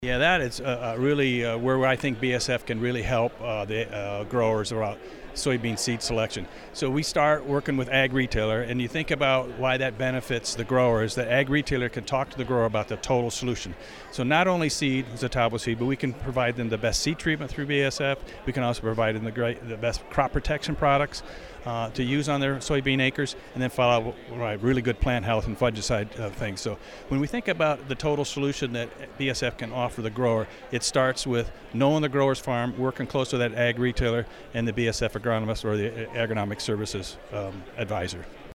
Yeah, that is really where I think BSF can really help the growers about soybean seed selection. So we start working with ag retailer, and you think about why that benefits the growers. The ag retailer can talk to the grower about the total solution. So not only seed, Zetabo seed, but we can provide them the best seed treatment through BSF. We can also provide them the best crop protection products to use on their soybean acres, and then follow really good plant health and fungicide things. So when we think about the total solution that BSF can offer the grower, it starts with knowing the grower's farm, working close with that ag retailer and the BSF agronomist or the agronomic services advisor.